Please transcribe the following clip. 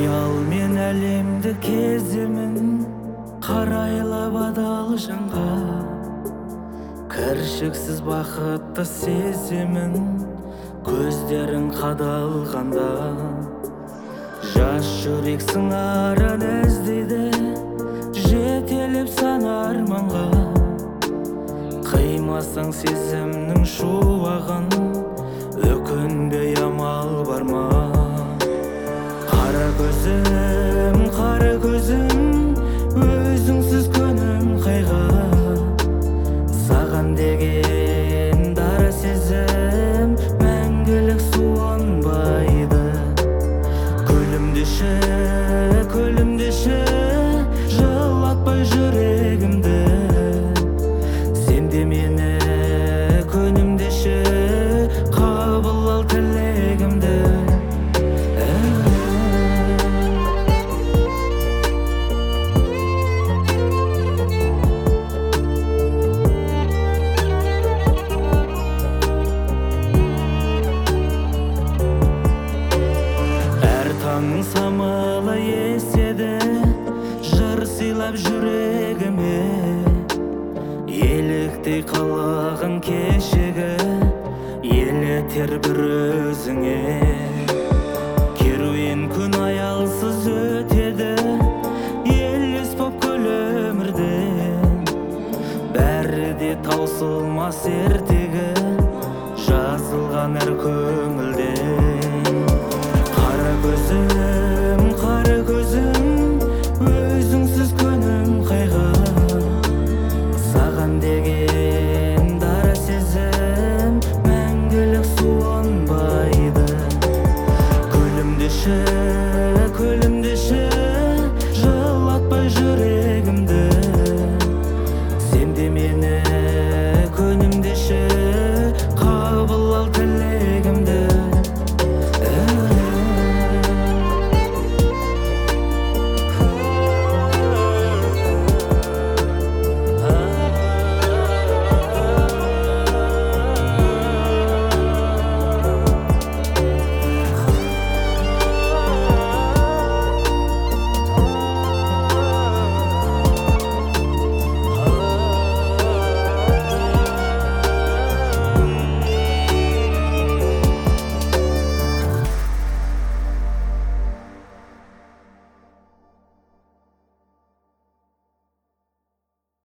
Ал мен әлемді кеземін, қарайлап адал жанға. Кіршіксіз бақытты сеземін, көздерің қадалғанда. Жас жүрек сыңарын іздейді, жетелеп сан арманға. Қимасаң сезімнің шуағын, өкінбей амал бар ма? Қара көзім, өзіңсіз күнім қайға. Саған деген дара сезім мәңгілік суынбайды. Күлімдеші, жылатпай жүрегімді. Сен де мені көнімдеші, қабыл ал тілегімді. Таңның самалы еседі, жыр сыйлап жүрегіме. Еліктей қалаған кешегі, елетер бір өзіңе. Керуен күн аялсыз өтеді, елес боп күл өмірден. Бәрі де таусылмас ертегі, жазылған әр